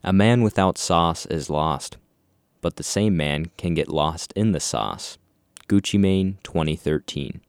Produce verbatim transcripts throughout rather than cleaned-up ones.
A man without sauce is lost, but the same man can get lost in the sauce. Gucci Mane, twenty thirteen.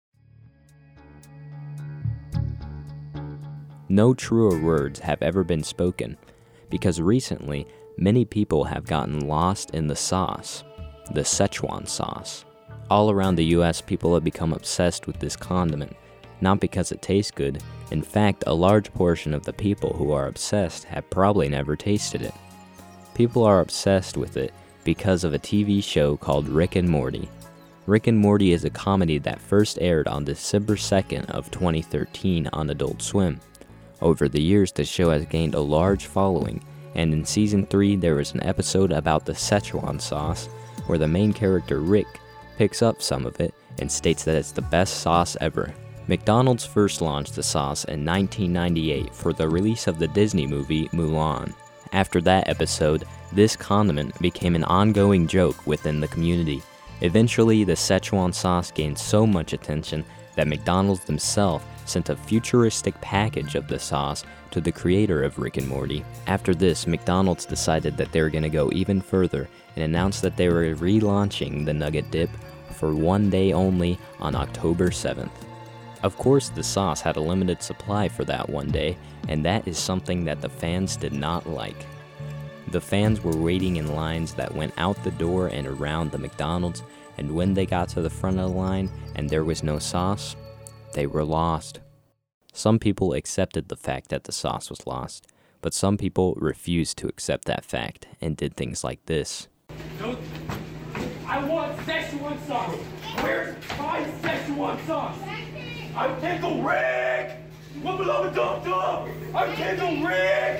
No truer words have ever been spoken, because recently, many people have gotten lost in the sauce, the Szechuan sauce. All around the U S, people have become obsessed with this condiment, not because it tastes good. In fact, a large portion of the people who are obsessed have probably never tasted it. People are obsessed with it because of a T V show called Rick and Morty. Rick and Morty is a comedy that first aired on December second of twenty thirteen on Adult Swim. Over the years, the show has gained a large following, and in season three there was an episode about the Szechuan sauce, where the main character Rick picks up some of it and states that it's the best sauce ever. McDonald's first launched the sauce in nineteen ninety-eight for the release of the Disney movie Mulan. After that episode, this condiment became an ongoing joke within the community. Eventually, the Szechuan sauce gained so much attention that McDonald's themselves sent a futuristic package of the sauce to the creator of Rick and Morty. After this, McDonald's decided that they were going to go even further and announced that they were relaunching the nugget dip for one day only on October seventh. Of course, the sauce had a limited supply for that one day, and that is something that the fans did not like. The fans were waiting in lines that went out the door and around the McDonald's, and when they got to the front of the line and there was no sauce, they were lost. Some people accepted the fact that the sauce was lost, but some people refused to accept that fact and did things like this. No, I want Szechuan sauce. Where's my Szechuan sauce? I'm Pickle Rick! What beloved dum dum? I'm Pickle Rick!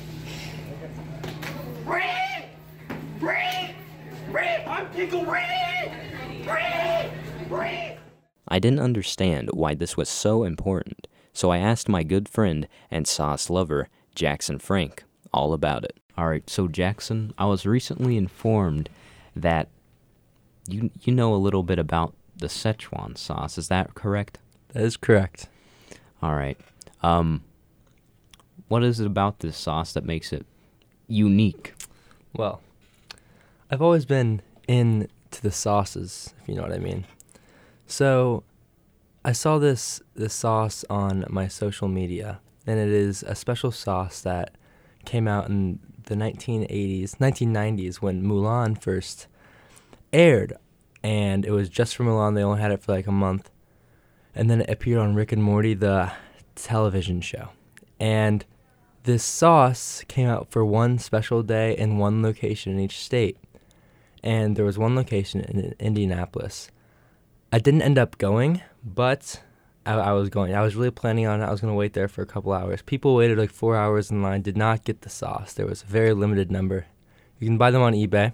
Rick! Rick! Rick! I'm Pickle Rick! Rick! Rick! I didn't understand why this was so important, so I asked my good friend and sauce lover, Jackson Frank, all about it. Alright, so Jackson, I was recently informed that you you know a little bit about the Szechuan sauce, is that correct? That is correct. Alright, um, what is it about this sauce that makes it unique? Well, I've always been into the sauces, if you know what I mean. So, I saw this this sauce on my social media, and it is a special sauce that came out in the nineteen eighties, nineteen nineties when Mulan first aired, and it was just for Mulan. They only had it for like a month, and then it appeared on Rick and Morty, the television show. And this sauce came out for one special day in one location in each state, and there was one location in Indianapolis. I didn't end up going, but I, I was going. I was really planning on it. I was going to wait there for a couple hours. People waited like four hours in line, did not get the sauce. There was a very limited number. You can buy them on eBay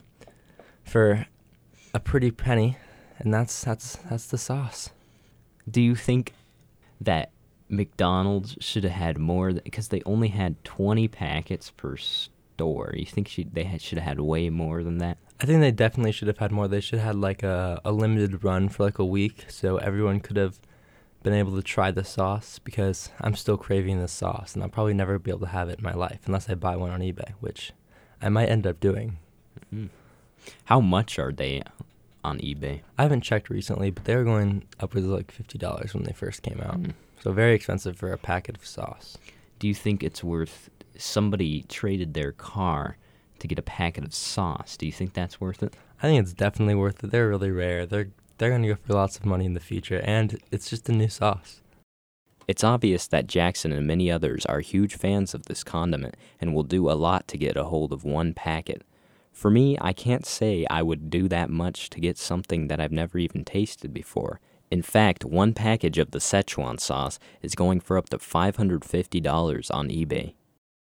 for a pretty penny, and that's that's that's the sauce. Do you think that McDonald's should have had more, because they only had twenty packets per store? You think she, they had, should have had way more than that? I think they definitely should have had more. They should have had like a, a limited run for like a week so everyone could have been able to try the sauce, because I'm still craving this sauce and I'll probably never be able to have it in my life unless I buy one on eBay, which I might end up doing. Mm-hmm. How much are they on eBay? I haven't checked recently, but they were going upwards of like fifty dollars when they first came out. Mm. So very expensive for a packet of sauce. Do you think it's worth, somebody traded their car to get a packet of sauce? Do you think that's worth it? I think it's definitely worth it. They're really rare. They're they're going to go for lots of money in the future, and it's just a new sauce. It's obvious that Jackson and many others are huge fans of this condiment and will do a lot to get a hold of one packet. For me, I can't say I would do that much to get something that I've never even tasted before. In fact, one package of the Szechuan sauce is going for up to five hundred fifty dollars on eBay.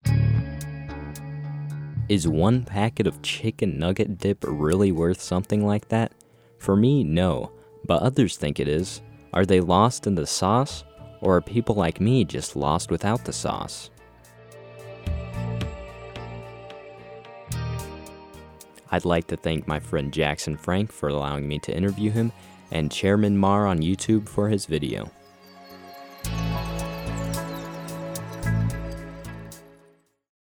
Is one packet of chicken nugget dip really worth something like that? For me, no, but others think it is. Are they lost in the sauce, or are people like me just lost without the sauce? I'd like to thank my friend Jackson Frank for allowing me to interview him, and Chairman Mar on YouTube for his video.